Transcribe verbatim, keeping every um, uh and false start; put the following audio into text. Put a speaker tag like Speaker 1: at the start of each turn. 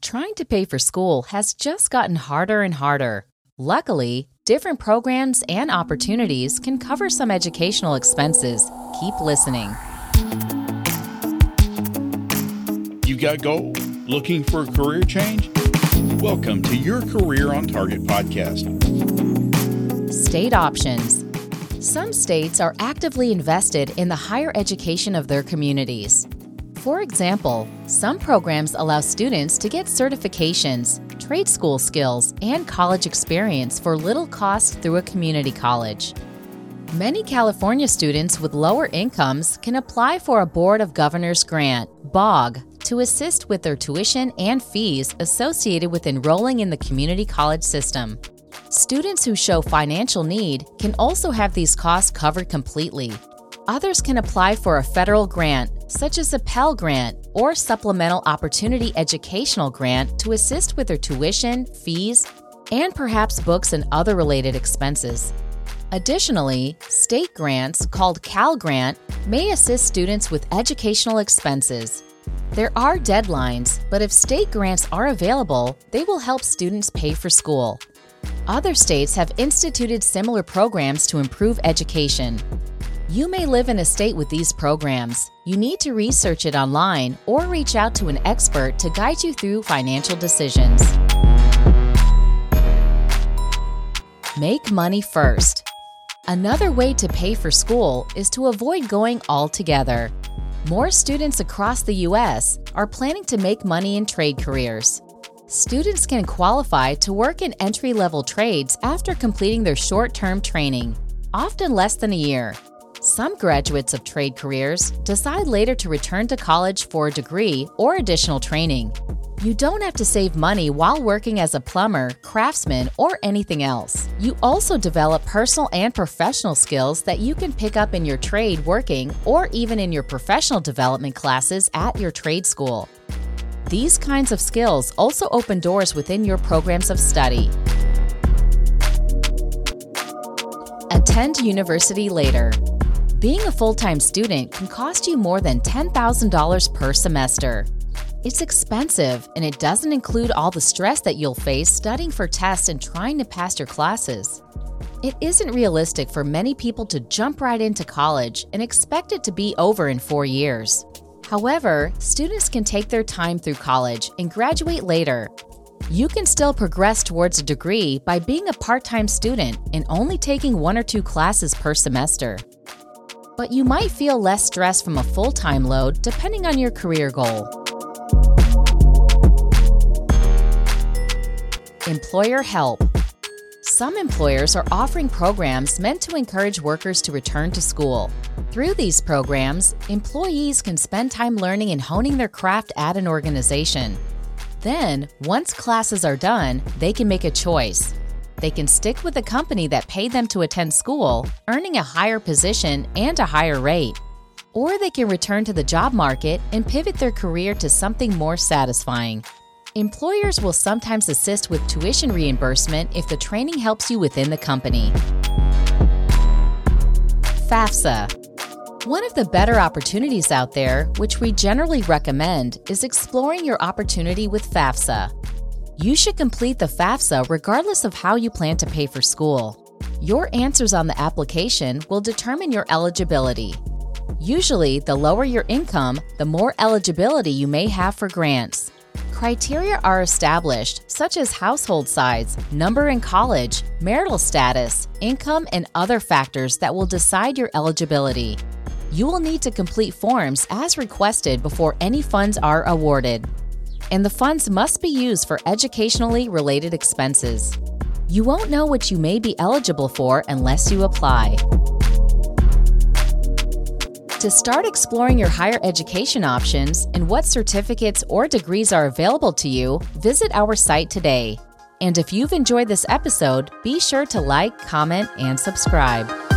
Speaker 1: Trying to pay for school has just gotten harder and harder. Luckily, different programs and opportunities can cover some educational expenses. Keep listening.
Speaker 2: You got a goal? Looking for a career change? Welcome to your Career on Target podcast.
Speaker 1: State options. Some states are actively invested in the higher education of their communities. For example, some programs allow students to get certifications, trade school skills, and college experience for little cost through a community college. Many California students with lower incomes can apply for a Board of Governors grant, B O G, to assist with their tuition and fees associated with enrolling in the community college system. Students who show financial need can also have these costs covered completely. Others can apply for a federal grant, such as a Pell Grant or Supplemental Opportunity Educational Grant, to assist with their tuition, fees, and perhaps books and other related expenses. Additionally, state grants, called Cal Grant, may assist students with educational expenses. There are deadlines, but if state grants are available, they will help students pay for school. Other states have instituted similar programs to improve education. You may live in a state with these programs. You need to research it online or reach out to an expert to guide you through financial decisions. Make money first. Another way to pay for school is to avoid going altogether. More students across the U S are planning to make money in trade careers. Students can qualify to work in entry-level trades after completing their short-term training, often less than a year. Some graduates of trade careers decide later to return to college for a degree or additional training. You don't have to save money while working as a plumber, craftsman, or anything else. You also develop personal and professional skills that you can pick up in your trade working or even in your professional development classes at your trade school. These kinds of skills also open doors within your programs of study. Attend university later. Being a full-time student can cost you more than ten thousand dollars per semester. It's expensive, and it doesn't include all the stress that you'll face studying for tests and trying to pass your classes. It isn't realistic for many people to jump right into college and expect it to be over in four years. However, students can take their time through college and graduate later. You can still progress towards a degree by being a part-time student and only taking one or two classes per semester. But you might feel less stress from a full-time load depending on your career goal. Employer help. Some employers are offering programs meant to encourage workers to return to school. Through these programs, employees can spend time learning and honing their craft at an organization. Then, once classes are done, they can make a choice. They can stick with a company that paid them to attend school, earning a higher position and a higher rate. Or they can return to the job market and pivot their career to something more satisfying. Employers will sometimes assist with tuition reimbursement if the training helps you within the company. FAFSA. One of the better opportunities out there, which we generally recommend, is exploring your opportunity with FAFSA. You should complete the FAFSA regardless of how you plan to pay for school. Your answers on the application will determine your eligibility. Usually, the lower your income, the more eligibility you may have for grants. Criteria are established, such as household size, number in college, marital status, income, and other factors that will decide your eligibility. You will need to complete forms as requested before any funds are awarded. And the funds must be used for educationally related expenses. You won't know what you may be eligible for unless you apply. To start exploring your higher education options and what certificates or degrees are available to you, visit our site today. And if you've enjoyed this episode, be sure to like, comment, and subscribe.